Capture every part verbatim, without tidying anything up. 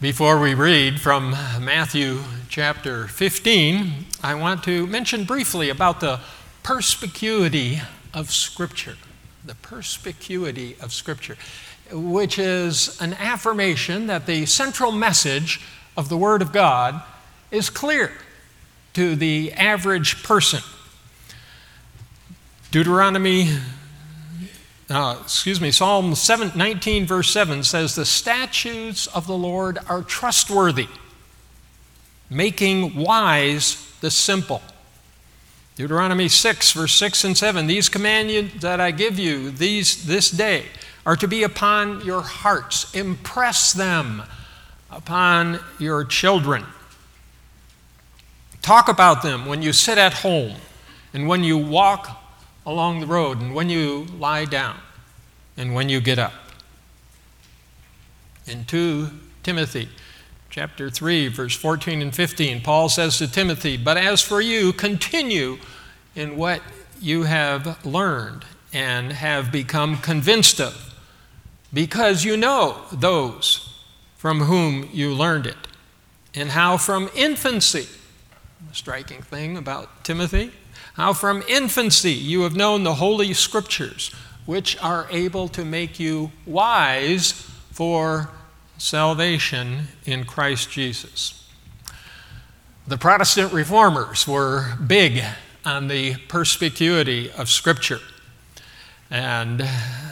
Before we read from Matthew chapter fifteen, I want to mention briefly about the perspicuity of Scripture. The perspicuity of Scripture, which is an affirmation that the central message of the Word of God is clear to the average person. Deuteronomy Uh, excuse me, Psalm nineteen verse seven says, "The statutes of the Lord are trustworthy, making wise the simple." Deuteronomy six verse six and seven, "These commandments that I give you these this day are to be upon your hearts. Impress them upon your children. Talk about them when you sit at home and when you walk along the road, and when you lie down, and when you get up." In Second Timothy chapter three, verse fourteen and fifteen, Paul says to Timothy, "But as for you, continue in what you have learned and have become convinced of, because you know those from whom you learned it, and how from infancy," a striking thing about Timothy, "how from infancy you have known the Holy Scriptures, which are able to make you wise for salvation in Christ Jesus." The Protestant reformers were big on the perspicuity of Scripture. And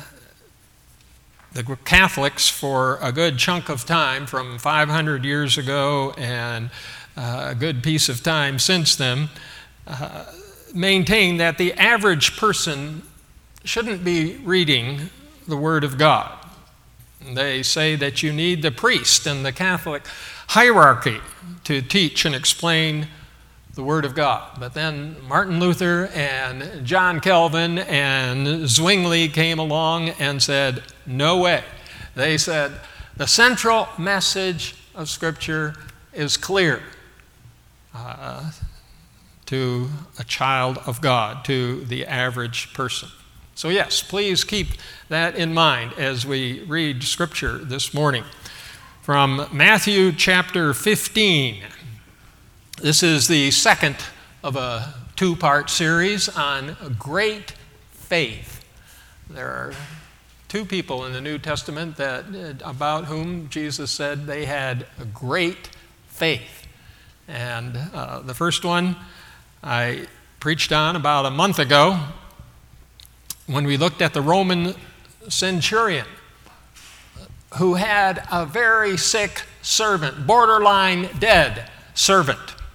the Catholics, for a good chunk of time, from five hundred years ago and a good piece of time since then, uh, maintain that the average person shouldn't be reading the Word of God. They say that you need the priest and the Catholic hierarchy to teach and explain the Word of God. But then Martin Luther and John Calvin and Zwingli came along and said, no way. They said, the central message of Scripture is clear. Uh, to a child of God, to the average person. So yes, please keep that in mind as we read Scripture this morning. From Matthew chapter fifteen. This is the second of a two-part series on great faith. There are two people in the New Testament that about whom Jesus said they had a great faith. And uh, the first one I preached on about a month ago when we looked at the Roman centurion who had a very sick servant, borderline dead servant.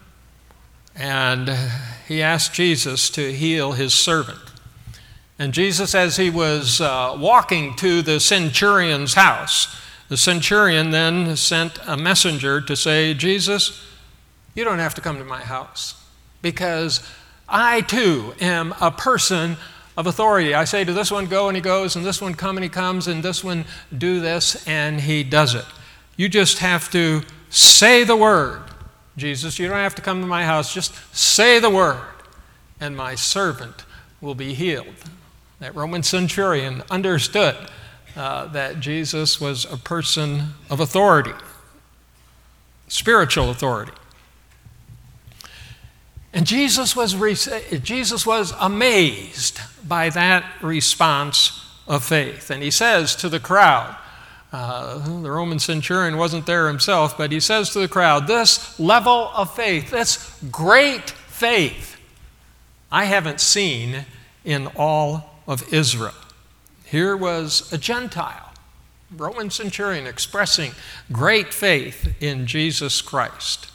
And he asked Jesus to heal his servant. And Jesus, as he was uh, walking to the centurion's house, the centurion then sent a messenger to say, "Jesus, you don't have to come to my house, because I too am a person of authority. I say to this one, go, and he goes, and this one, come, and he comes, and this one, do this, and he does it. You just have to say the word. Jesus, you don't have to come to my house. Just say the word, and my servant will be healed." That Roman centurion understood uh, that Jesus was a person of authority, spiritual authority. And Jesus was, re- Jesus was amazed by that response of faith. And he says to the crowd, uh, the Roman centurion wasn't there himself, but he says to the crowd, "This level of faith, this great faith, I haven't seen in all of Israel." Here was a Gentile, Roman centurion, expressing great faith in Jesus Christ.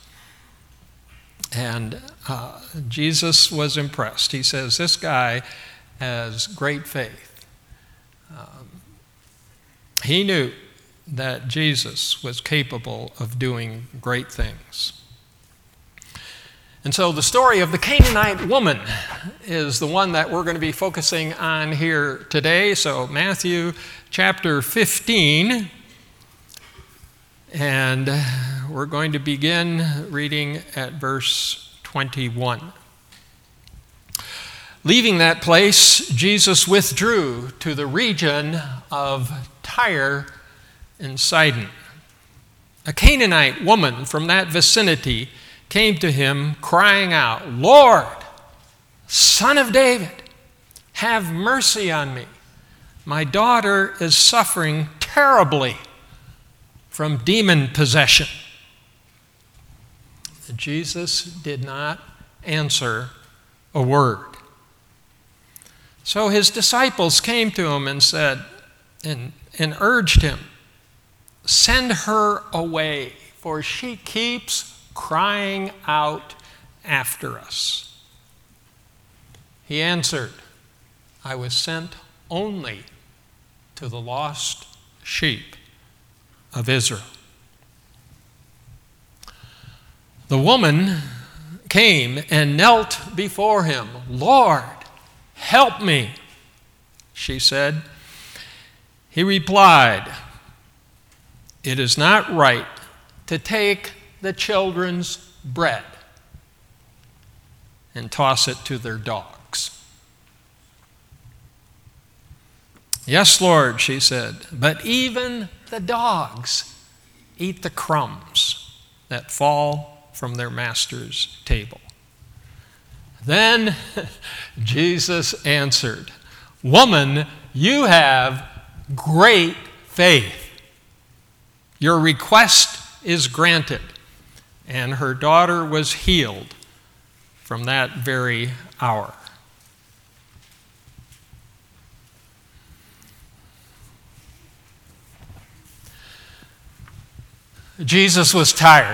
And uh, Jesus was impressed. He says, this guy has great faith. Um, he knew that Jesus was capable of doing great things. And so the story of the Canaanite woman is the one that we're going to be focusing on here today. So Matthew chapter fifteen. And we're going to begin reading at verse twenty-one. Leaving that place, Jesus withdrew to the region of Tyre and Sidon. a Canaanite woman from that vicinity came to him crying out, "Lord, Son of David, have mercy on me. My daughter is suffering terribly from demon possession." Jesus did not answer a word. So his disciples came to him and said, and, and urged him, "Send her away, for she keeps crying out after us." He answered, "I was sent only to the lost sheep of Israel." The woman came and knelt before him. "Lord, help me," she said. He replied, "It is not right to take the children's bread and toss it to their dogs." "Yes, Lord," she said, "but even the dogs eat the crumbs that fall from their master's table." Then Jesus answered, "Woman, you have great faith. Your request is granted." And her daughter was healed from that very hour. Jesus was tired.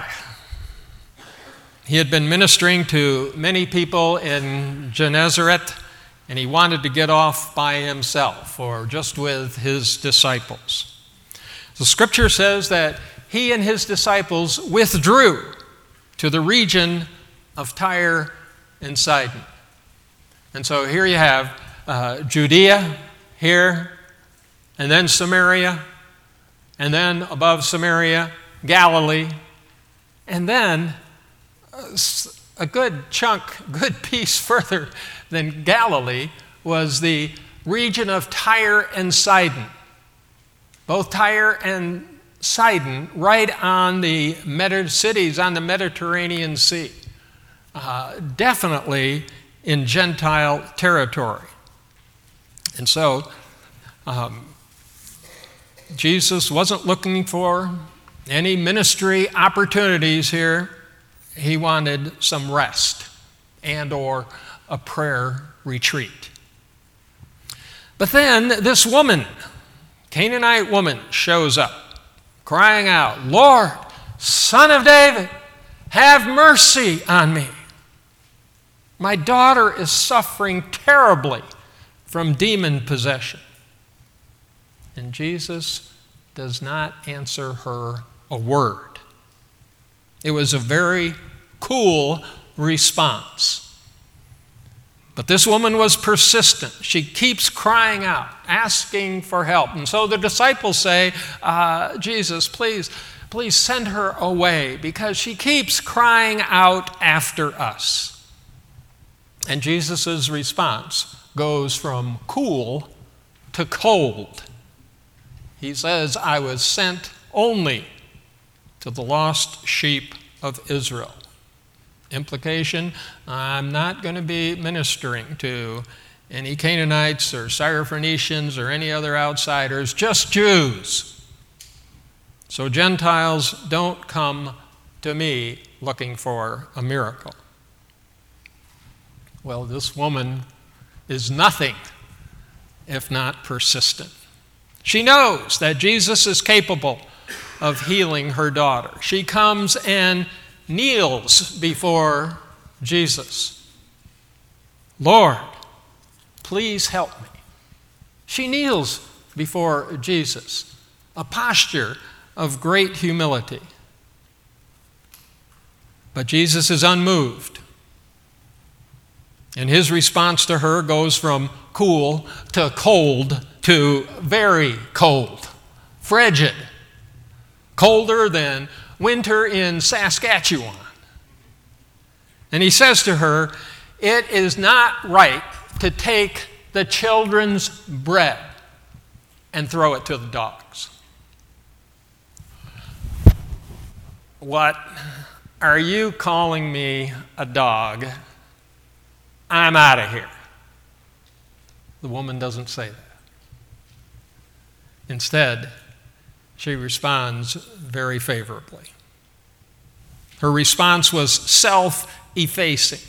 He had been ministering to many people in Gennesaret, and he wanted to get off by himself or just with his disciples. The scripture says that he and his disciples withdrew to the region of Tyre and Sidon. And so here you have uh, Judea here, and then Samaria, and then above Samaria, Galilee, and then a good chunk, good piece further than Galilee was the region of Tyre and Sidon. Both Tyre and Sidon right on the Medi- cities on the Mediterranean Sea. Uh, definitely in Gentile territory. And so um, Jesus wasn't looking for any ministry opportunities here. He wanted some rest and or a prayer retreat. But then this woman, Canaanite woman, shows up crying out, "Lord, Son of David, have mercy on me. My daughter is suffering terribly from demon possession." And Jesus does not answer her a word. It was a very cool response. But this woman was persistent. She keeps crying out, asking for help. And so the disciples say, uh, "Jesus, please, please send her away because she keeps crying out after us." And Jesus' response goes from cool to cold. He says, "I was sent only to the lost sheep of Israel." Implication, I'm not going to be ministering to any Canaanites or Syrophoenicians or any other outsiders, just Jews. So Gentiles don't come to me looking for a miracle. Well, this woman is nothing if not persistent. She knows that Jesus is capable of healing her daughter. She comes and kneels before Jesus. "Lord, please help me." She kneels before Jesus, a posture of great humility. But Jesus is unmoved. And his response to her goes from cool to cold to very cold, frigid, colder than winter in Saskatchewan. And he says to her, "It is not right to take the children's bread and throw it to the dogs." "What? Are you calling me a dog? I'm out of here." The woman doesn't say that. Instead, she responds very favorably. Her response was self-effacing.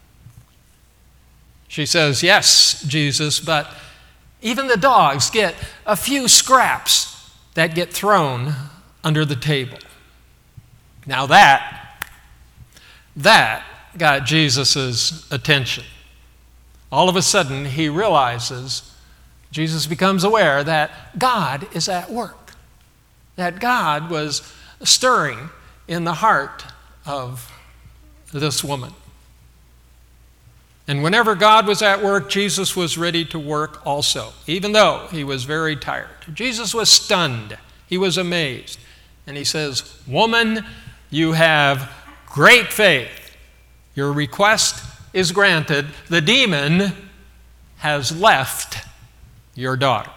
She says, "Yes, Jesus, but even the dogs get a few scraps that get thrown under the table." Now that, that got Jesus' attention. All of a sudden, he realizes, Jesus becomes aware that God is at work, that God was stirring in the heart of this woman. And whenever God was at work, Jesus was ready to work also, even though he was very tired. Jesus was stunned. He was amazed. And he says, "Woman, you have great faith. Your request is granted. The demon has left your daughter."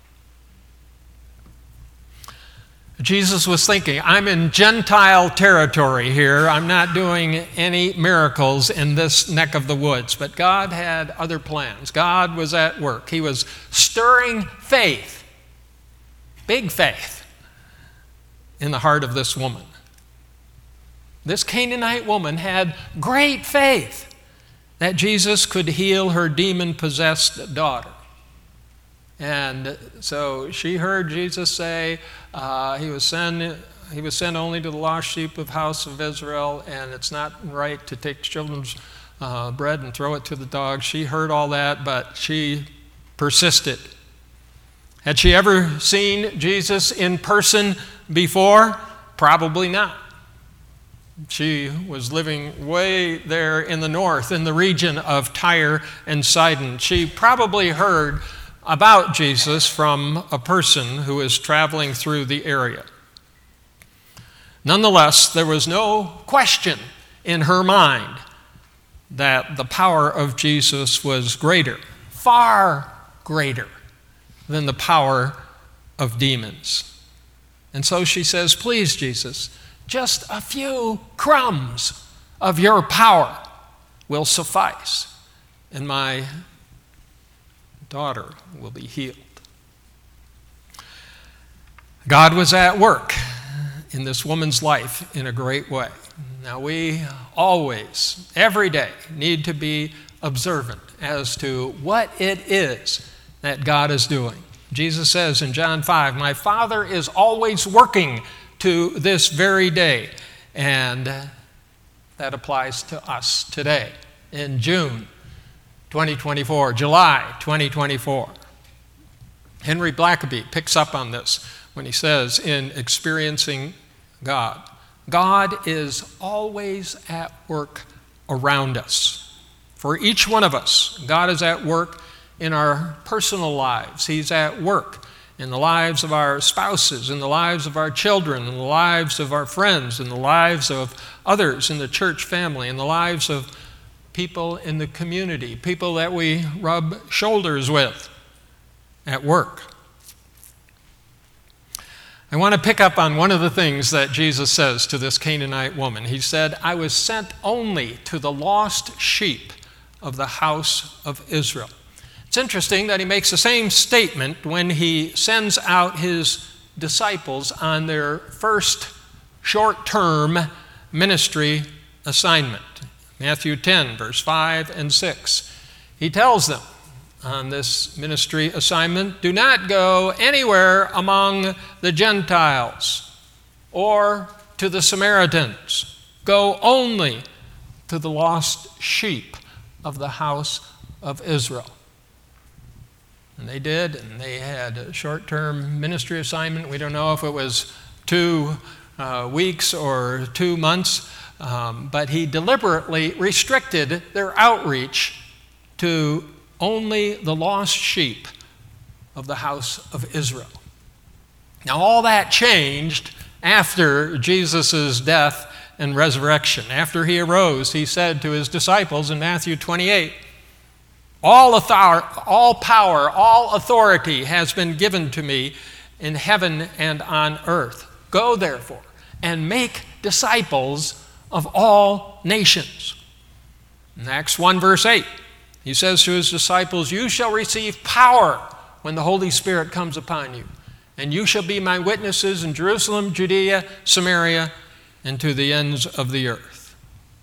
Jesus was thinking, I'm in Gentile territory here. I'm not doing any miracles in this neck of the woods. But God had other plans. God was at work. He was stirring faith, big faith, in the heart of this woman. This Canaanite woman had great faith that Jesus could heal her demon-possessed daughter. And so she heard Jesus say uh, he was sent he was sent only to the lost sheep of the house of Israel, and it's not right to take children's uh, bread and throw it to the dogs. She heard all that, but she persisted. Had she ever seen Jesus in person before? Probably not. She was living way there in the north, in the region of Tyre and Sidon. She probably heard about Jesus from a person who is traveling through the area. Nonetheless, there was no question in her mind that the power of Jesus was greater, far greater than the power of demons. And so she says, "Please, Jesus, just a few crumbs of your power will suffice, and my daughter will be healed." God was at work in this woman's life in a great way. Now we always, every day, need to be observant as to what it is that God is doing. Jesus says in John five, "My Father is always working to this very day." And that applies to us today in June twenty twenty-four, July twenty twenty-four. Henry Blackaby picks up on this when he says in Experiencing God, God is always at work around us. For each one of us, God is at work in our personal lives. He's at work in the lives of our spouses, in the lives of our children, in the lives of our friends, in the lives of others in the church family, in the lives of people in the community, people that we rub shoulders with at work. I want to pick up on one of the things that Jesus says to this Canaanite woman. He said, "I was sent only to the lost sheep of the house of Israel." It's interesting that he makes the same statement when he sends out his disciples on their first short-term ministry assignment. Matthew ten, verse five and six. He tells them on this ministry assignment, "Do not go anywhere among the Gentiles or to the Samaritans. Go only to the lost sheep of the house of Israel." And they did, and they had a short-term ministry assignment. We don't know if it was two uh, weeks or two months, um, but he deliberately restricted their outreach to only the lost sheep of the house of Israel. Now, all that changed after Jesus' death and resurrection. After he arose, he said to his disciples in Matthew twenty-eight, All author- all power, all authority has been given to me in heaven and on earth. Go, therefore, and make disciples of all nations. In Acts one, verse eight, he says to his disciples, you shall receive power when the Holy Spirit comes upon you, and you shall be my witnesses in Jerusalem, Judea, Samaria, and to the ends of the earth.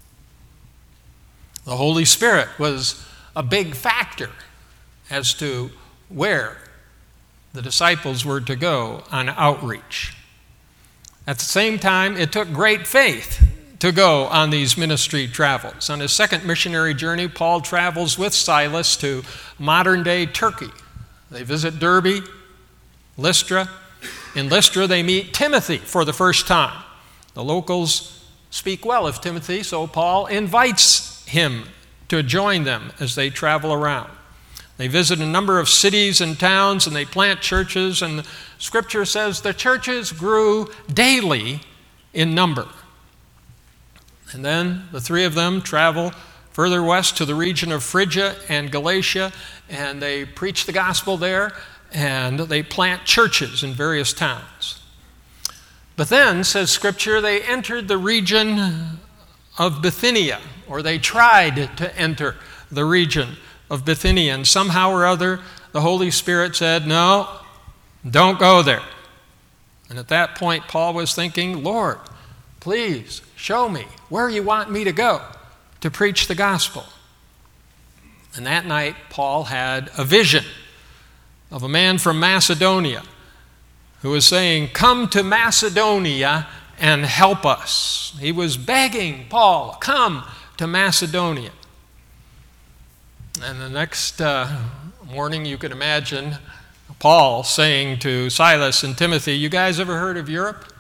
The Holy Spirit was a big factor as to where the disciples were to go on outreach. At the same time, it took great faith to go on these ministry travels. On his second missionary journey, Paul travels with Silas to modern-day Turkey. They visit Derbe, Lystra. In Lystra, they meet Timothy for the first time. The locals speak well of Timothy, so Paul invites him to join them as they travel around. They visit a number of cities and towns, and they plant churches, and the Scripture says the churches grew daily in number. And then the three of them travel further west to the region of Phrygia and Galatia, and they preach the gospel there, and they plant churches in various towns. But then, says Scripture, they entered the region of Bithynia, or they tried to enter the region of Bithynia, and somehow or other the Holy Spirit said, no, don't go there. And at that point, Paul was thinking, Lord, please show me where you want me to go to preach the gospel. And that night, Paul had a vision of a man from Macedonia who was saying, come to Macedonia and help us. He was begging Paul, come to Macedonia. And the next uh, morning, you could imagine Paul saying to Silas and Timothy, you guys ever heard of Europe?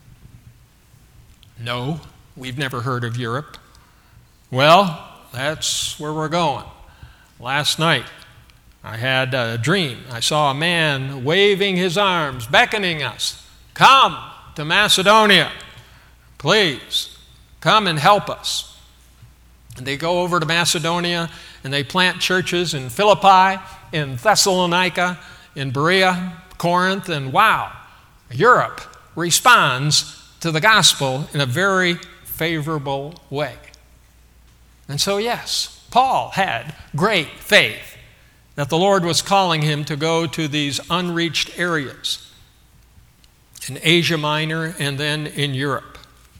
No, we've never heard of Europe. Well, that's where we're going. Last night, I had a dream. I saw a man waving his arms, beckoning us. Come to Macedonia. Please, come and help us. And they go over to Macedonia, and they plant churches in Philippi, in Thessalonica, in Berea, Corinth, and wow, Europe responds to the gospel in a very favorable way. And so, yes, Paul had great faith that the Lord was calling him to go to these unreached areas in Asia Minor and then in Europe.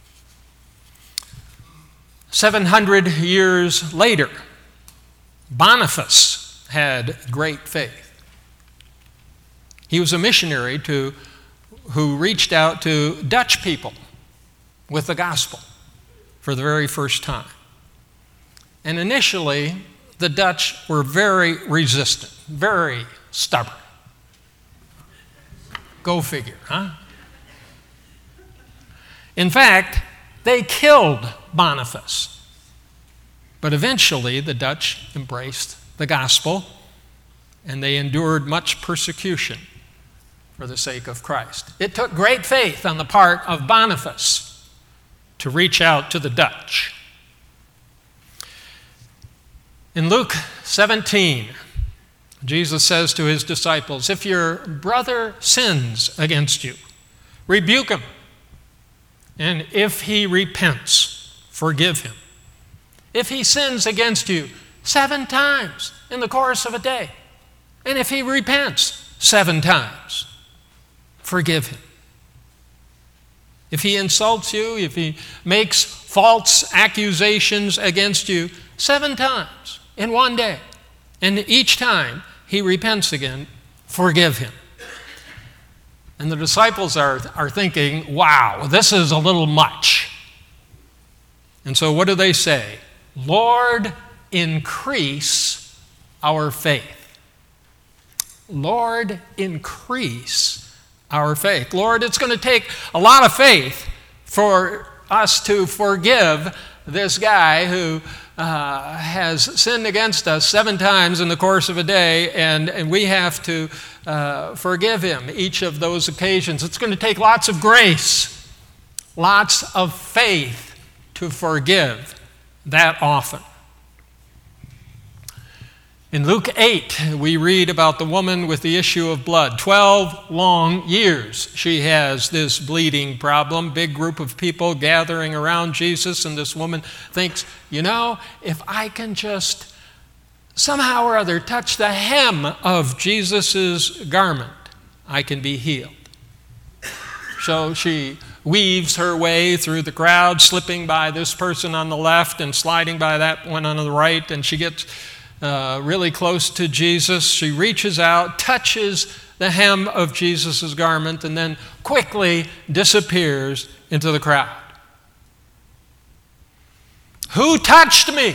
Seven hundred years later, Boniface had great faith. He was a missionary to, who reached out to Dutch people with the gospel for the very first time. And initially, the Dutch were very resistant, very stubborn. Go figure, huh? In fact, they killed Boniface. But eventually, the Dutch embraced the gospel, and they endured much persecution for the sake of Christ. It took great faith on the part of Boniface to reach out to the Dutch. In Luke seventeen, Jesus says to his disciples, if your brother sins against you, rebuke him. And if he repents, forgive him. If he sins against you seven times in the course of a day, and if he repents seven times, forgive him. If he insults you, if he makes false accusations against you seven times in one day, and each time he repents again, forgive him. And the disciples are, are thinking, wow, this is a little much. And so what do they say? Lord, increase our faith. Lord, increase our faith. Lord, it's going to take a lot of faith for us to forgive this guy who uh, has sinned against us seven times in the course of a day, and, and we have to uh, forgive him each of those occasions. It's going to take lots of grace, lots of faith to forgive that often. In Luke eight, we read about the woman with the issue of blood. Twelve long years she has this bleeding problem. Big group of people gathering around Jesus, and this woman thinks, you know, if I can just somehow or other touch the hem of Jesus' garment, I can be healed. So she weaves her way through the crowd, slipping by this person on the left and sliding by that one on the right, and she gets Uh, really close to Jesus. She reaches out, touches the hem of Jesus' garment, and then quickly disappears into the crowd. Who touched me?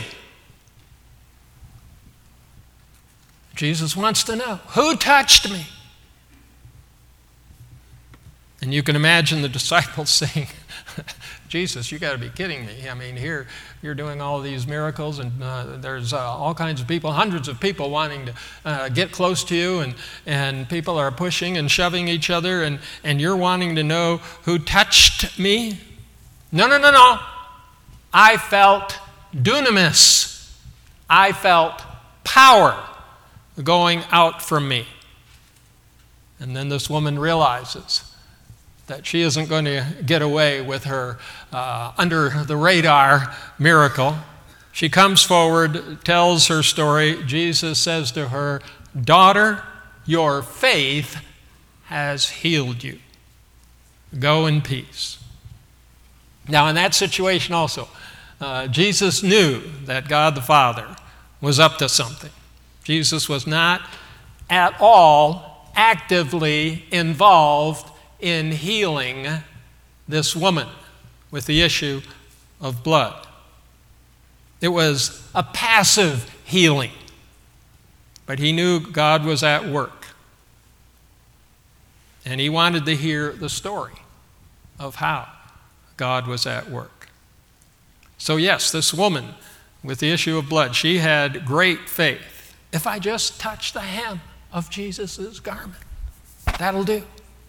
Jesus wants to know. Who touched me? And you can imagine the disciples saying, Jesus, you got to be kidding me. I mean, here you're doing all these miracles, and uh, there's uh, all kinds of people, hundreds of people wanting to uh, get close to you, and, and people are pushing and shoving each other, and, and you're wanting to know who touched me? No, no, no, no. I felt dunamis. I felt power going out from me. And then this woman realizes that she isn't going to get away with her uh, under-the-radar miracle. She comes forward, tells her story. Jesus says to her, daughter, your faith has healed you. Go in peace. Now, in that situation also, uh, Jesus knew that God the Father was up to something. Jesus was not at all actively involved in healing this woman with the issue of blood. It was a passive healing, but he knew God was at work. And he wanted to hear the story of how God was at work. So yes, this woman with the issue of blood, she had great faith. If I just touch the hem of Jesus' garment, that'll do.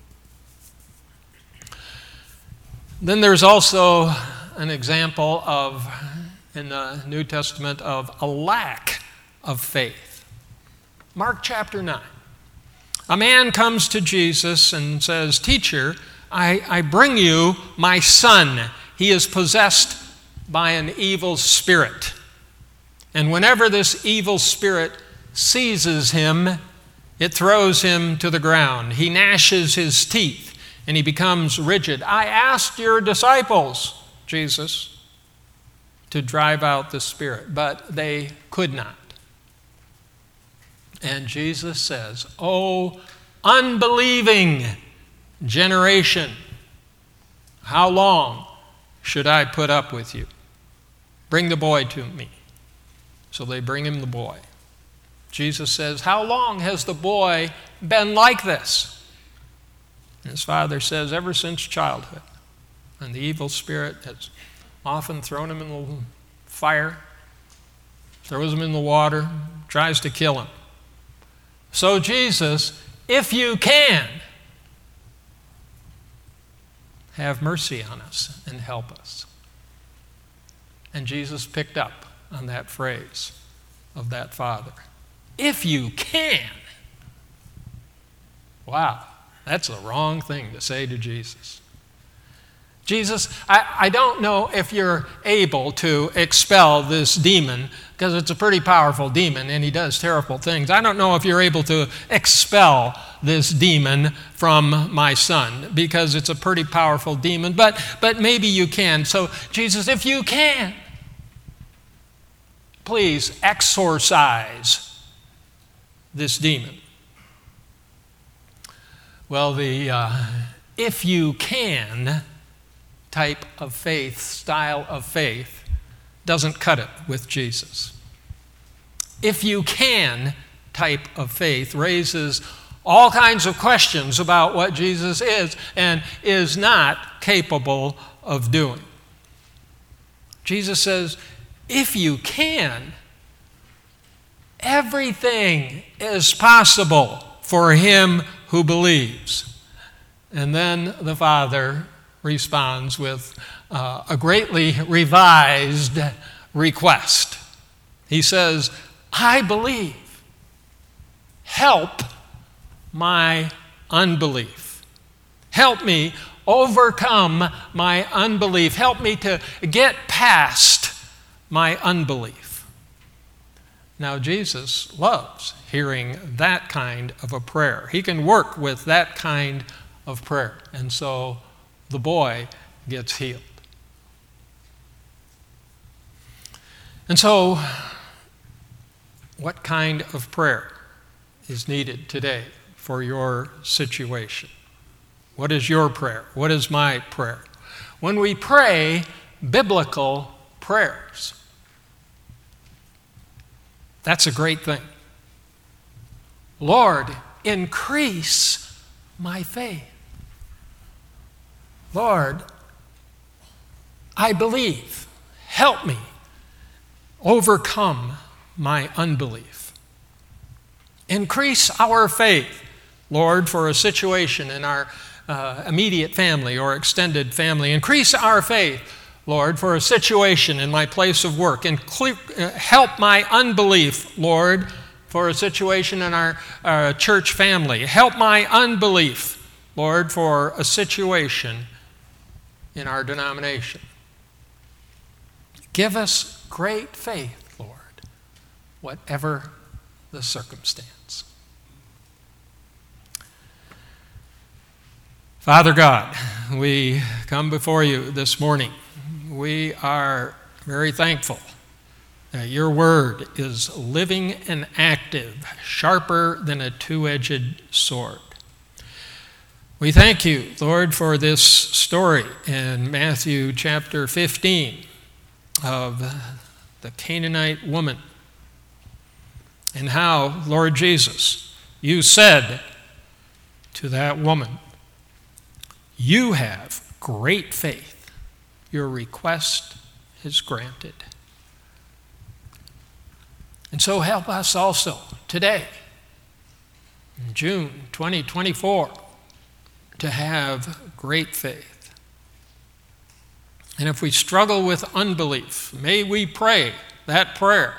Then there's also an example of, in the New Testament, of a lack of faith. Mark chapter nine. A man comes to Jesus and says, Teacher, I, I bring you my son. He is possessed by an evil spirit. And whenever this evil spirit seizes him, it throws him to the ground. He gnashes his teeth and he becomes rigid. I asked your disciples, Jesus, to drive out the spirit, but they could not. And Jesus says, "O unbelieving generation, how long should I put up with you? Bring the boy to me." So they bring him the boy. Jesus says, "How long has the boy been like this?" And his father says, "Ever since childhood." And the evil spirit has often thrown him in the fire, throws him in the water, tries to kill him. So Jesus, if you can, have mercy on us and help us. And Jesus picked up on that phrase of that father. If you can. Wow, that's the wrong thing to say to Jesus. Jesus, I, I don't know if you're able to expel this demon, because it's a pretty powerful demon and he does terrible things. I don't know if you're able to expel this demon from my son, because it's a pretty powerful demon, but, but maybe you can. So Jesus, if you can, please exorcise this demon. Well, the uh, if you can type of faith, style of faith, doesn't cut it with Jesus. If you can type of faith raises all kinds of questions about what Jesus is and is not capable of doing. Jesus says, if you can, everything is possible for him who believes. And then the Father responds with uh, a greatly revised request. He says, I believe. help my unbelief. Help me overcome my unbelief. Help me to get past my unbelief. Now, Jesus loves hearing that kind of a prayer. He can work with that kind of prayer. And so the boy gets healed. And so, what kind of prayer is needed today for your situation? What is your prayer? What is my prayer? When we pray biblical prayers, that's a great thing. Lord, increase my faith. Lord, I believe. Help me overcome my unbelief. Increase our faith, Lord, for a situation in our uh, immediate family or extended family. Increase our faith, Lord, for a situation in my place of work. Inclu- uh, help my unbelief, Lord, for a situation in our uh, church family. Help my unbelief, Lord, for a situation in our denomination. Give us great faith, Lord, whatever the circumstance. Father God, we come before you this morning. We are very thankful that your word is living and active, sharper than a two-edged sword. We thank you, Lord, for this story in Matthew chapter fifteen of the Canaanite woman, and how, Lord Jesus, you said to that woman, you have great faith. Your request is granted. And so help us also today, in June twenty twenty-four, to have great faith. And if we struggle with unbelief, may we pray that prayer.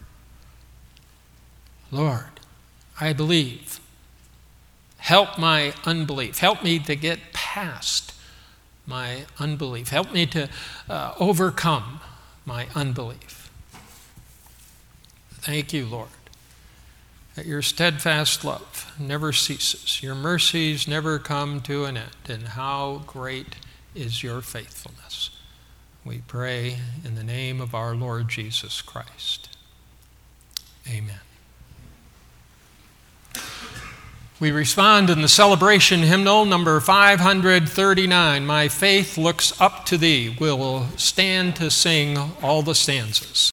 Lord, I believe. Help my unbelief. Help me to get past my unbelief. Help me to uh, overcome my unbelief. Thank you, Lord, that your steadfast love never ceases. Your mercies never come to an end. And how great is your faithfulness. We pray in the name of our Lord Jesus Christ. Amen. We respond in the celebration hymnal number five hundred thirty-nine, My Faith Looks Up to Thee. We'll stand to sing all the stanzas.